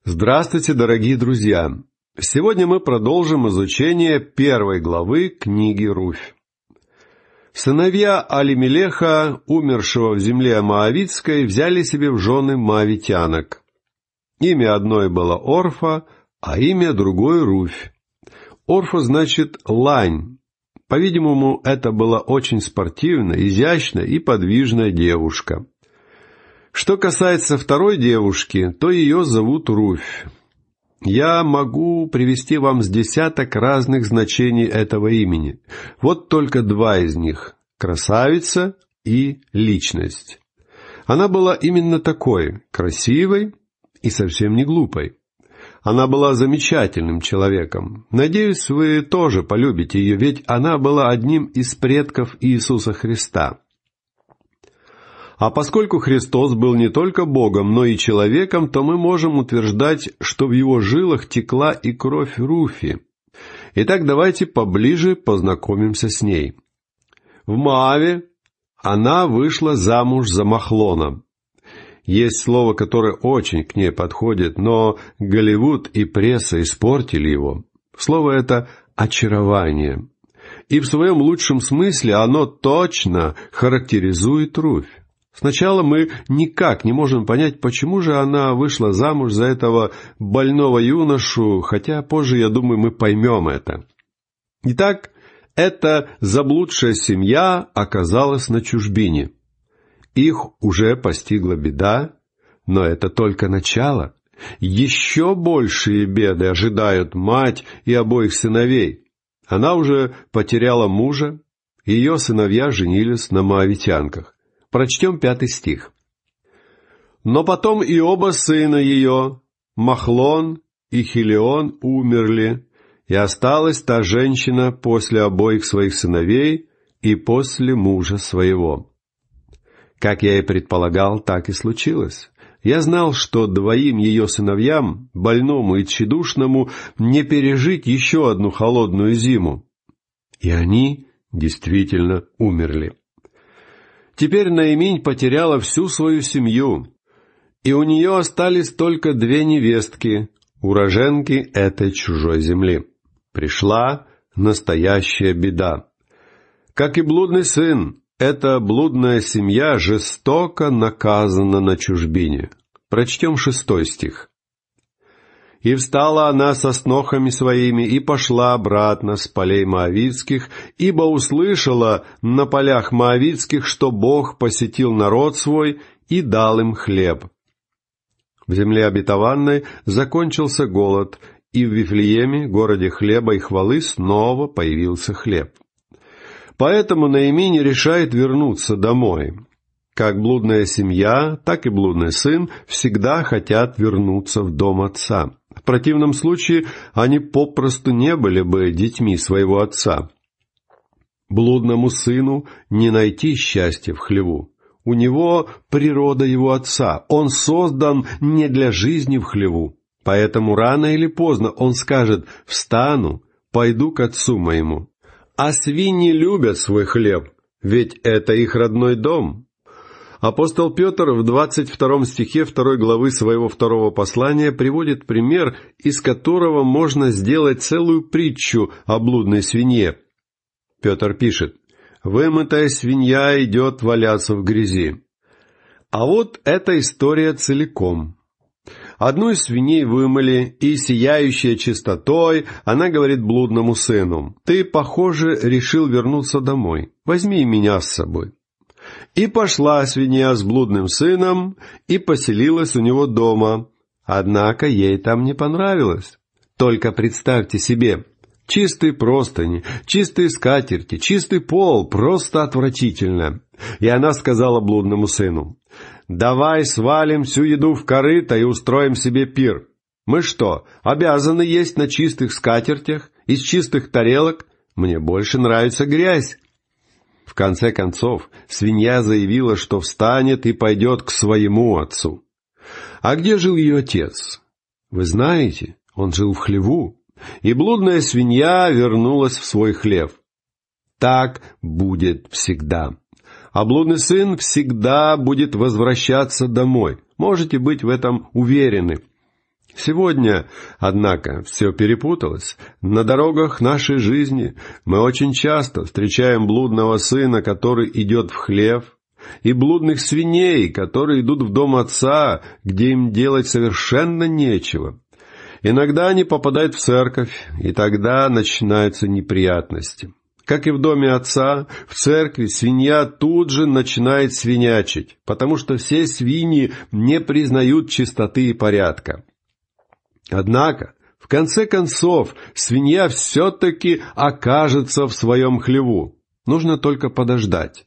Здравствуйте, дорогие друзья! Сегодня мы продолжим изучение 1 главы книги Руфь. Сыновья Алимелеха, умершего в земле Моавитской, взяли себе в жены моавитянок. Имя одной было Орфа, а имя другой Руфь. Орфа значит «лань». По-видимому, это была очень спортивная, изящная и подвижная девушка. Что касается второй девушки, то ее зовут Руфь. Я могу привести вам с 10 разных значений этого имени. Вот только 2 из них – красавица и личность. Она была именно такой, красивой и совсем не глупой. Она была замечательным человеком. Надеюсь, вы тоже полюбите ее, ведь она была одним из предков Иисуса Христа. А поскольку Христос был не только Богом, но и человеком, то мы можем утверждать, что в его жилах текла и кровь Руфи. Итак, давайте поближе познакомимся с ней. В Моаве она вышла замуж за Махлона. Есть слово, которое очень к ней подходит, но Голливуд и пресса испортили его. Слово это «очарование». И в своем лучшем смысле оно точно характеризует Руфь. Сначала мы никак не можем понять, почему же она вышла замуж за этого больного юношу, хотя позже, я думаю, мы поймем это. Итак, эта заблудшая семья оказалась на чужбине. Их уже постигла беда, но это только начало. Еще большие беды ожидают мать и обоих сыновей. Она уже потеряла мужа, ее сыновья женились на моавитянках. Прочтем 5 стих. «Но потом и оба сына ее, Махлон и Хилион, умерли, и осталась та женщина после обоих своих сыновей и после мужа своего». Как я и предполагал, так и случилось. Я знал, что 2 ее сыновьям, больному и тщедушному, не пережить еще одну холодную зиму. И они действительно умерли. Теперь Наиминь потеряла всю свою семью, и у нее остались только 2 невестки, уроженки этой чужой земли. Пришла настоящая беда. Как и блудный сын, эта блудная семья жестоко наказана на чужбине. Прочтем 6 стих. «И встала она со снохами своими, и пошла обратно с полей моавитских, ибо услышала на полях моавитских, что Бог посетил народ свой и дал им хлеб». В земле обетованной закончился голод, и в Вифлееме, городе хлеба и хвалы, снова появился хлеб. Поэтому Наиминь решает вернуться домой. Как блудная семья, так и блудный сын всегда хотят вернуться в дом отца. В противном случае они попросту не были бы детьми своего отца. Блудному сыну не найти счастья в хлеву. У него природа его отца. Он создан не для жизни в хлеву. Поэтому рано или поздно он скажет: «Встану, пойду к отцу моему». А свиньи любят свой хлеб, ведь это их родной дом. Апостол Петр в 22 стихе 2 главы своего 2 послания приводит пример, из которого можно сделать целую притчу о блудной свинье. Петр пишет: «Вымытая свинья идет валяться в грязи». А вот эта история целиком. Одну из свиней вымыли, и, сияющая чистотой, она говорит блудному сыну: «Ты, похоже, решил вернуться домой. Возьми меня с собой». И пошла свинья с блудным сыном и поселилась у него дома. Однако ей там не понравилось. Только представьте себе, чистые простыни, чистые скатерти, чистый пол, просто отвратительно. И она сказала блудному сыну: «Давай свалим всю еду в корыто и устроим себе пир. Мы что, обязаны есть на чистых скатертях, из чистых тарелок? Мне больше нравится грязь». В конце концов, свинья заявила, что встанет и пойдет к своему отцу. А где жил ее отец? Вы знаете, он жил в хлеву, и блудная свинья вернулась в свой хлев. Так будет всегда. А блудный сын всегда будет возвращаться домой. Можете быть в этом уверены. Сегодня, однако, все перепуталось. На дорогах нашей жизни мы очень часто встречаем блудного сына, который идет в хлев, и блудных свиней, которые идут в дом отца, где им делать совершенно нечего. Иногда они попадают в церковь, и тогда начинаются неприятности. Как и в доме отца, в церкви свинья тут же начинает свинячить, потому что все свиньи не признают чистоты и порядка. Однако, в конце концов, свинья все-таки окажется в своем хлеву. Нужно только подождать.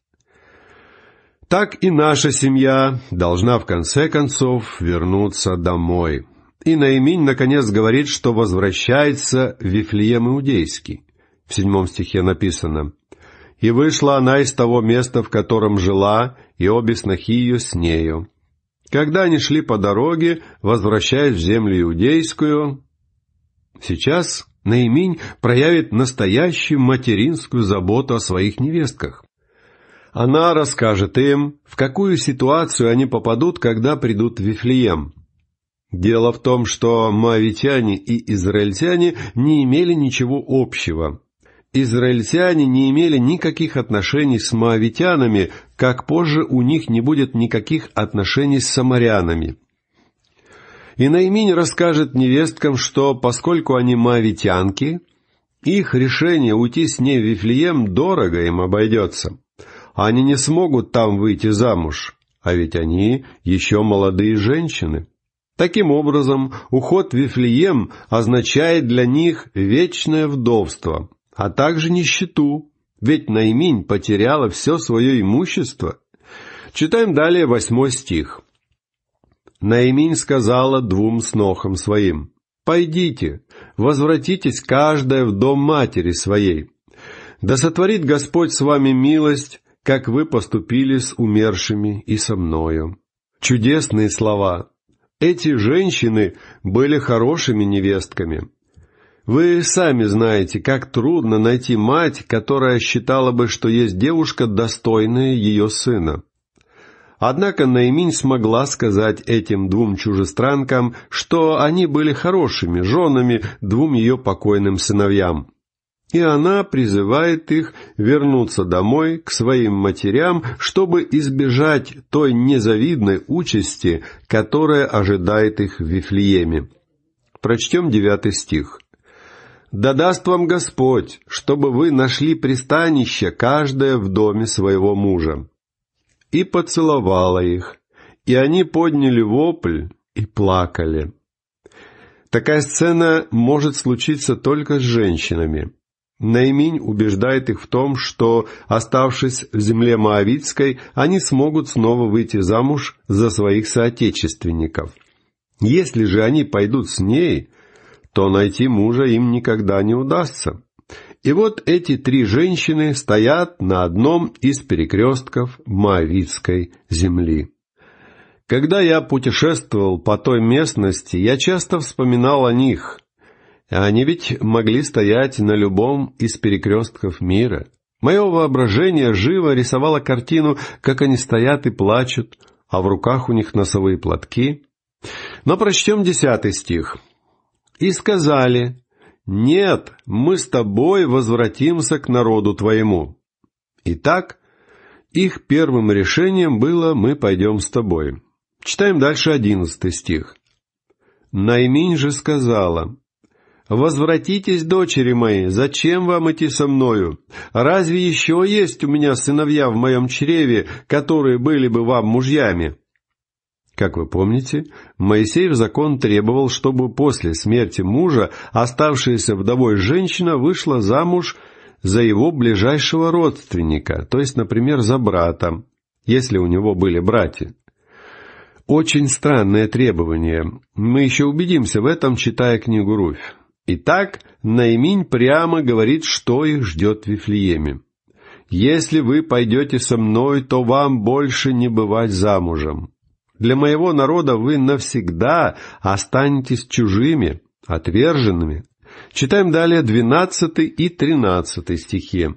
Так и наша семья должна в конце концов вернуться домой. И Наиминь наконец говорит, что возвращается в Вифлеем Иудейский. В 7 стихе написано: «И вышла она из того места, в котором жила, и обе снохи ее с нею. Когда они шли по дороге, возвращаясь в землю иудейскую». Сейчас Наиминь проявит настоящую материнскую заботу о своих невестках. Она расскажет им, в какую ситуацию они попадут, когда придут в Вифлеем. Дело в том, что моавитяне и израильтяне не имели ничего общего. Израильтяне не имели никаких отношений с моавитянами, как позже у них не будет никаких отношений с самарянами. И Наиминь расскажет невесткам, что поскольку они моавитянки, их решение уйти с ней в Вифлеем дорого им обойдется. Они не смогут там выйти замуж, а ведь они еще молодые женщины. Таким образом, уход в Вифлеем означает для них вечное вдовство, а также нищету, ведь Наиминь потеряла все свое имущество. Читаем далее 8 стих. «Наиминь сказала 2 снохам своим: «Пойдите, возвратитесь каждая в дом матери своей. Да сотворит Господь с вами милость, как вы поступили с умершими и со мною». Чудесные слова. Эти женщины были хорошими невестками. Вы сами знаете, как трудно найти мать, которая считала бы, что есть девушка, достойная ее сына. Однако Наиминь смогла сказать этим 2 чужестранкам, что они были хорошими женами 2 ее покойным сыновьям. И она призывает их вернуться домой к своим матерям, чтобы избежать той незавидной участи, которая ожидает их в Вифлееме. Прочтем 9 стих. «Да даст вам Господь, чтобы вы нашли пристанище, каждая в доме своего мужа». И поцеловала их, и они подняли вопль и плакали. Такая сцена может случиться только с женщинами. Наиминь убеждает их в том, что, оставшись в земле моавитской, они смогут снова выйти замуж за своих соотечественников. Если же они пойдут с ней, то найти мужа им никогда не удастся. И вот эти 3 женщины стоят на одном из перекрестков моавитской земли. Когда я путешествовал по той местности, я часто вспоминал о них. Они ведь могли стоять на любом из перекрестков мира. Мое воображение живо рисовало картину, как они стоят и плачут, а в руках у них носовые платки. Но прочтем 10 стих. «И сказали: «Нет, мы с тобой возвратимся к народу твоему». Итак, их первым решением было: «Мы пойдем с тобой». Читаем дальше 11 стих. «Наиминь же сказала: «Возвратитесь, дочери мои, зачем вам идти со мною? Разве еще есть у меня сыновья в моем чреве, которые были бы вам мужьями?» Как вы помните, Моисеев закон требовал, чтобы после смерти мужа оставшаяся вдовой женщина вышла замуж за его ближайшего родственника, то есть, например, за брата, если у него были братья. Очень странное требование. Мы еще убедимся в этом, читая книгу Руфь. Итак, Наиминь прямо говорит, что их ждет в Вифлееме. «Если вы пойдете со мной, то вам больше не бывать замужем. Для моего народа вы навсегда останетесь чужими, отверженными». Читаем далее 12 и 13 стихи.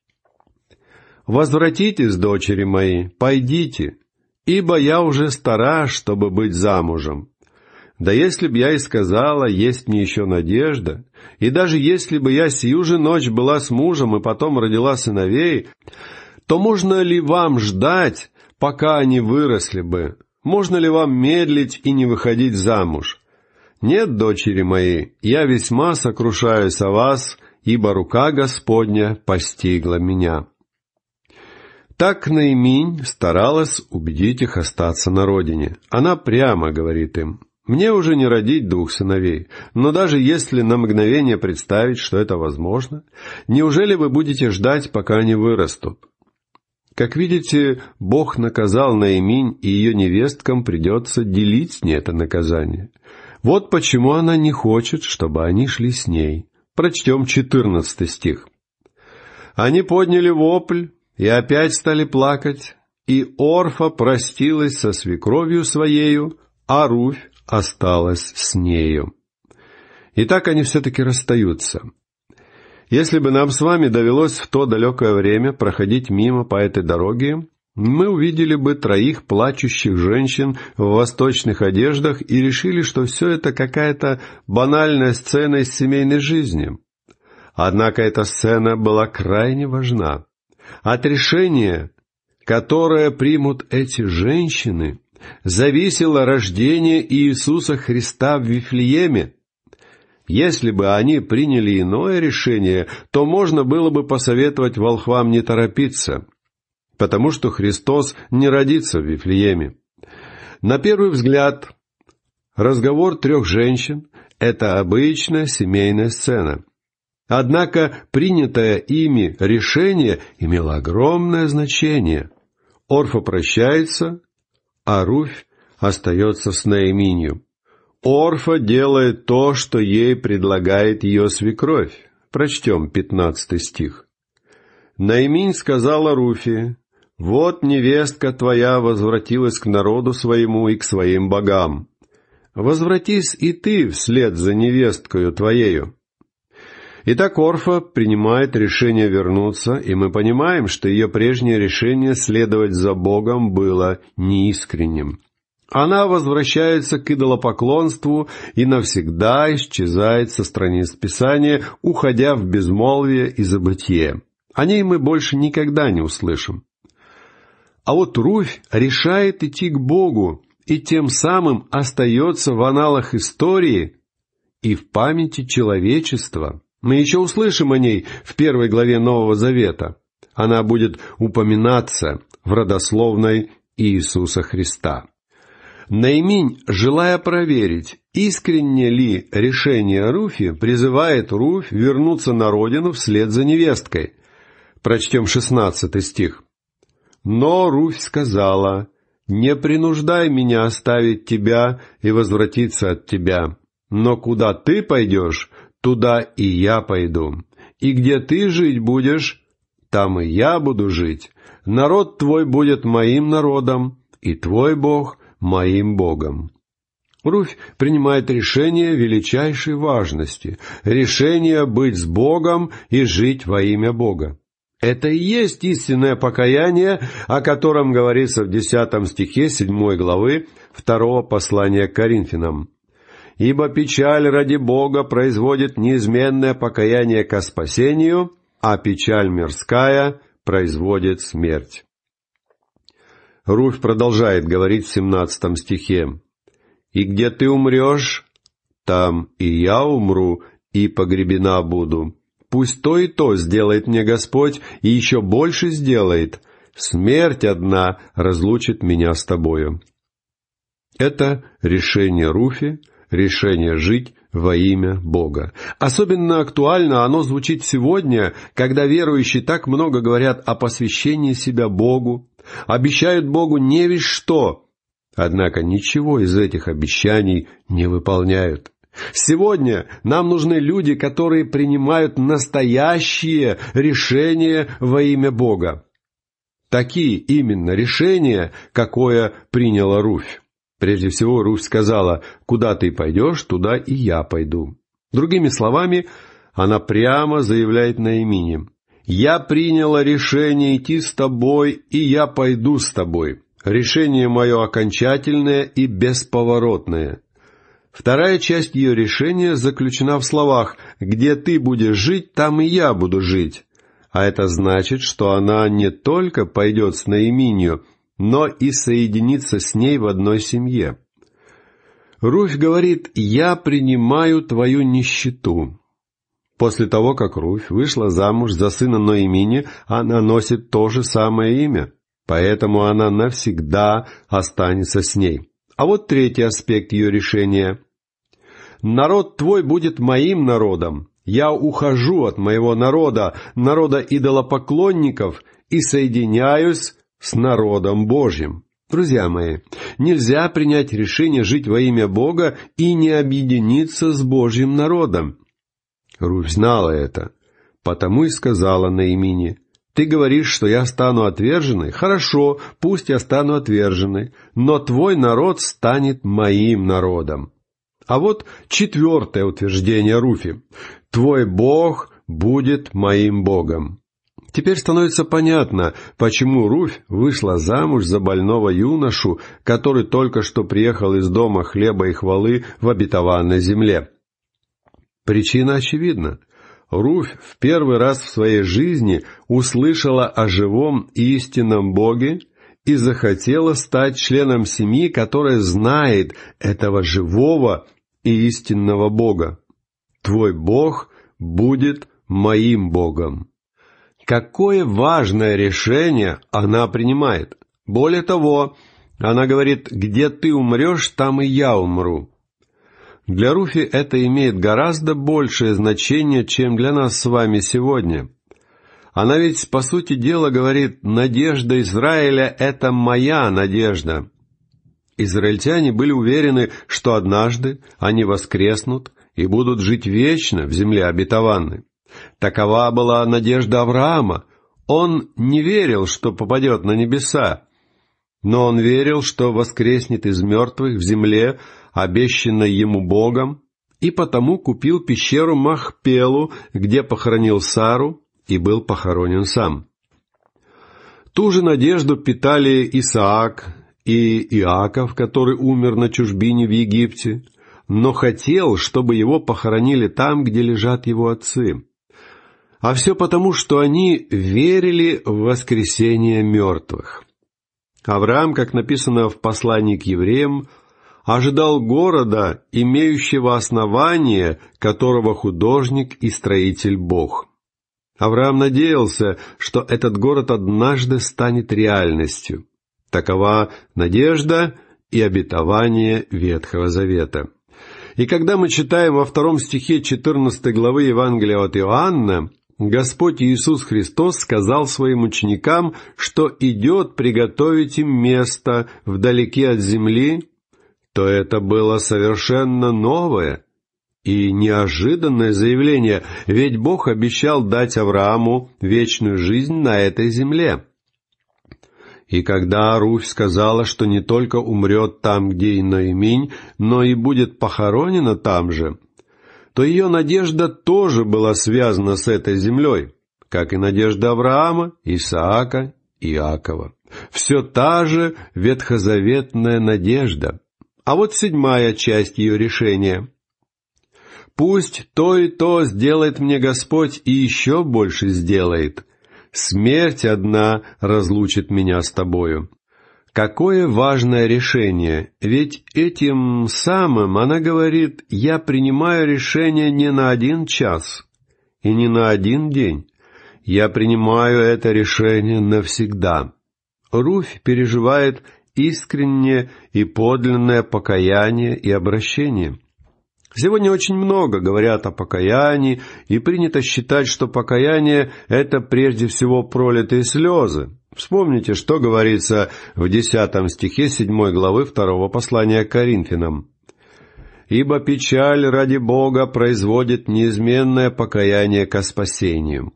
«Возвратитесь, дочери мои, пойдите, ибо я уже стара, чтобы быть замужем. Да если б я и сказала, есть мне еще надежда, и даже если бы я сию же ночь была с мужем и потом родила сыновей, то можно ли вам ждать, пока они выросли бы? Можно ли вам медлить и не выходить замуж? Нет, дочери мои, я весьма сокрушаюсь о вас, ибо рука Господня постигла меня». Так Наиминь старалась убедить их остаться на родине. Она прямо говорит им: «Мне уже не родить 2 сыновей, но даже если на мгновение представить, что это возможно, неужели вы будете ждать, пока они вырастут?» Как видите, Бог наказал Наиминь, и ее невесткам придется делить с ней это наказание. Вот почему она не хочет, чтобы они шли с ней. Прочтем 14 стих. «Они подняли вопль и опять стали плакать, и Орфа простилась со свекровью своею, а Руфь осталась с нею». И так они все-таки расстаются. Если бы нам с вами довелось в то далекое время проходить мимо по этой дороге, мы увидели бы 3 плачущих женщин в восточных одеждах и решили, что все это какая-то банальная сцена из семейной жизни. Однако эта сцена была крайне важна. От решения, которое примут эти женщины, зависело рождение Иисуса Христа в Вифлееме. Если бы они приняли иное решение, то можно было бы посоветовать волхвам не торопиться, потому что Христос не родится в Вифлееме. На первый взгляд, разговор 3 женщин — это обычная семейная сцена. Однако принятое ими решение имело огромное значение. Орфа прощается, а Руфь остается с Наиминью. Орфа делает то, что ей предлагает ее свекровь. Прочтем 15 стих. «Наиминь сказала Руфи: вот невестка твоя возвратилась к народу своему и к своим богам. Возвратись и ты вслед за невесткою твоею». Итак, Орфа принимает решение вернуться, и мы понимаем, что ее прежнее решение следовать за Богом было неискренним. Она возвращается к идолопоклонству и навсегда исчезает со страниц Писания, уходя в безмолвие и забытье. О ней мы больше никогда не услышим. А вот Руфь решает идти к Богу и тем самым остается в аналах истории и в памяти человечества. Мы еще услышим о ней в 1 главе Нового Завета. Она будет упоминаться в родословной Иисуса Христа. Наиминь, желая проверить, искренне ли решение Руфи, призывает Руфь вернуться на родину вслед за невесткой. Прочтем 16 стих. «Но Руфь сказала: не принуждай меня оставить тебя и возвратиться от тебя, но куда ты пойдешь, туда и я пойду, и где ты жить будешь, там и я буду жить. Народ твой будет моим народом, и твой Бог моим Богом». Руфь принимает решение величайшей важности, решение быть с Богом и жить во имя Бога. Это и есть истинное покаяние, о котором говорится в 10 стихе 7 главы 2 послания к Коринфянам. «Ибо печаль ради Бога производит неизменное покаяние ко спасению, а печаль мирская производит смерть». Руфь продолжает говорить в 17 стихе: «И где ты умрешь, там и я умру, и погребена буду. Пусть то и то сделает мне Господь, и еще больше сделает. Смерть одна разлучит меня с тобою». Это решение Руфи, решение жить во имя Бога. Особенно актуально оно звучит сегодня, когда верующие так много говорят о посвящении себя Богу, обещают Богу не весть что, однако ничего из этих обещаний не выполняют. Сегодня нам нужны люди, которые принимают настоящие решения во имя Бога. Такие именно решения, какое приняла Руфь. Прежде всего, Руфь сказала: «Куда ты пойдешь, туда и я пойду». Другими словами, она прямо заявляет Наимине: «Я приняла решение идти с тобой, и я пойду с тобой. Решение мое окончательное и бесповоротное». Вторая часть ее решения заключена в словах «Где ты будешь жить, там и я буду жить». А это значит, что она не только пойдет с Наиминью, но и соединится с ней в одной семье. Руфь говорит «Я принимаю твою нищету». После того, как Руфь вышла замуж за сына Ноэмини, она носит то же самое имя, поэтому она навсегда останется с ней. А вот третий аспект ее решения. «Народ твой будет моим народом. Я ухожу от моего народа, народа идолопоклонников, и соединяюсь с народом Божьим». Друзья мои, нельзя принять решение жить во имя Бога и не объединиться с Божьим народом. Руфь знала это, потому и сказала Наимине: «Ты говоришь, что я стану отверженной? Хорошо, пусть я стану отверженной, но твой народ станет моим народом». А вот четвертое утверждение Руфи: «Твой Бог будет моим Богом». Теперь становится понятно, почему Руфь вышла замуж за больного юношу, который только что приехал из дома хлеба и хвалы в обетованной земле. Причина очевидна. Руфь в первый раз в своей жизни услышала о живом и истинном Боге и захотела стать членом семьи, которая знает этого живого и истинного Бога. «Твой Бог будет моим Богом». Какое важное решение она принимает! Более того, она говорит: «Где ты умрешь, там и я умру». Для Руфи это имеет гораздо большее значение, чем для нас с вами сегодня. Она ведь, по сути дела, говорит: «Надежда Израиля — это моя надежда». Израильтяне были уверены, что однажды они воскреснут и будут жить вечно в земле обетованной. Такова была надежда Авраама. Он не верил, что попадет на небеса, но он верил, что воскреснет из мертвых в земле, обещанной ему Богом, и потому купил пещеру Махпелу, где похоронил Сару и был похоронен сам. Ту же надежду питали Исаак и Иаков, который умер на чужбине в Египте, но хотел, чтобы его похоронили там, где лежат его отцы. А все потому, что они верили в воскресение мертвых. Авраам, как написано в послании к евреям, ожидал города, имеющего основание, которого художник и строитель Бог. Авраам надеялся, что этот город однажды станет реальностью. Такова надежда и обетование Ветхого Завета. И когда мы читаем во 2 стихе 14 главы Евангелия от Иоанна, Господь Иисус Христос сказал своим ученикам, что идет приготовить им место вдалеке от земли, то это было совершенно новое и неожиданное заявление, ведь Бог обещал дать Аврааму вечную жизнь на этой земле. И когда Руфь сказала, что не только умрет там, где и Ноэминь, но и будет похоронена там же, то ее надежда тоже была связана с этой землей, как и надежда Авраама, Исаака и Иакова. Все та же ветхозаветная надежда. А вот 7-я часть ее решения. «Пусть то и то сделает мне Господь, и еще больше сделает. Смерть одна разлучит меня с тобою». Какое важное решение, ведь этим самым она говорит: «Я принимаю решение не на 1 час и не на 1 день. Я принимаю это решение навсегда». Руфь переживает искреннее и подлинное покаяние и обращение. Сегодня очень много говорят о покаянии, и принято считать, что покаяние — это прежде всего пролитые слезы. Вспомните, что говорится в 10 стихе 7 главы 2 послания к Коринфянам. «Ибо печаль ради Бога производит неизменное покаяние ко спасению».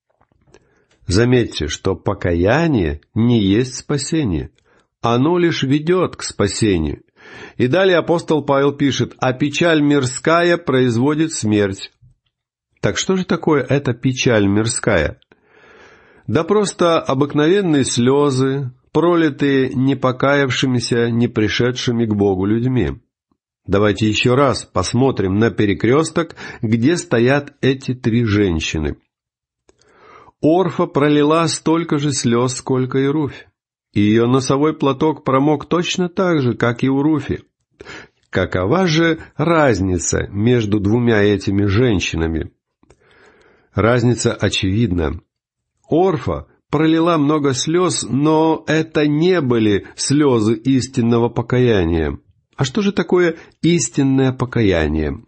Заметьте, что покаяние не есть спасение. Оно лишь ведет к спасению. И далее апостол Павел пишет: «А печаль мирская производит смерть». Так что же такое эта печаль мирская? Да просто обыкновенные слезы, пролитые не покаявшимися, не пришедшими к Богу людьми. Давайте еще раз посмотрим на перекресток, где стоят эти три женщины. Орфа пролила столько же слез, сколько и Руфь. И ее носовой платок промок точно так же, как и у Руфи. Какова же разница между двумя этими женщинами? Разница очевидна. Орфа пролила много слез, но это не были слезы истинного покаяния. А что же такое истинное покаяние?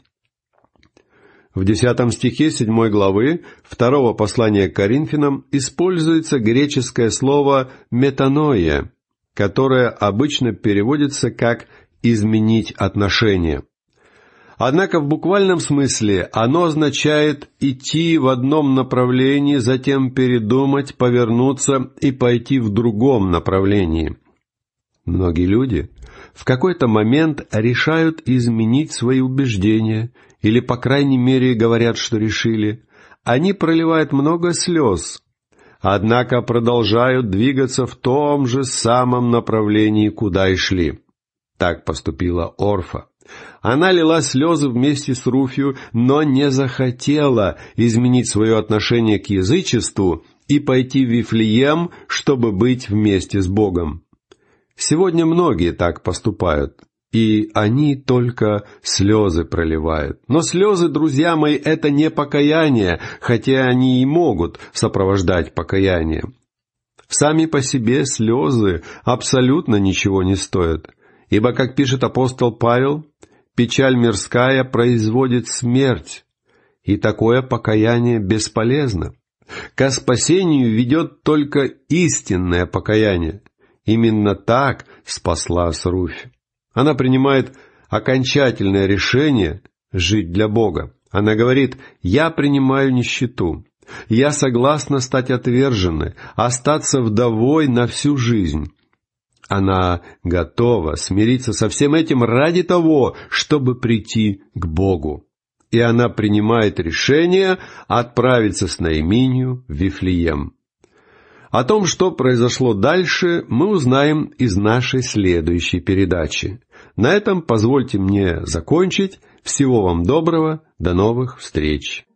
В 10 стихе 7 главы 2 послания к Коринфянам используется греческое слово «метаноия», которое обычно переводится как «изменить отношения». Однако в буквальном смысле оно означает идти в одном направлении, затем передумать, повернуться и пойти в другом направлении. Многие люди в какой-то момент решают изменить свои убеждения, или, по крайней мере, говорят, что решили. Они проливают много слез, однако продолжают двигаться в том же самом направлении, куда и шли. Так поступила Орфа. Она лила слезы вместе с Руфью, но не захотела изменить свое отношение к язычеству и пойти в Вифлеем, чтобы быть вместе с Богом. Сегодня многие так поступают, и они только слезы проливают. Но слезы, друзья мои, это не покаяние, хотя они и могут сопровождать покаяние. Сами по себе слезы абсолютно ничего не стоят, ибо, как пишет апостол Павел, печаль мирская производит смерть, и такое покаяние бесполезно. Ко спасению ведет только истинное покаяние. Именно так спаслась Руфь. Она принимает окончательное решение жить для Бога. Она говорит: «Я принимаю нищету. Я согласна стать отверженной, остаться вдовой на всю жизнь». Она готова смириться со всем этим ради того, чтобы прийти к Богу. И она принимает решение отправиться с Ноэминью в Вифлеем. О том, что произошло дальше, мы узнаем из нашей следующей передачи. На этом позвольте мне закончить. Всего вам доброго, до новых встреч!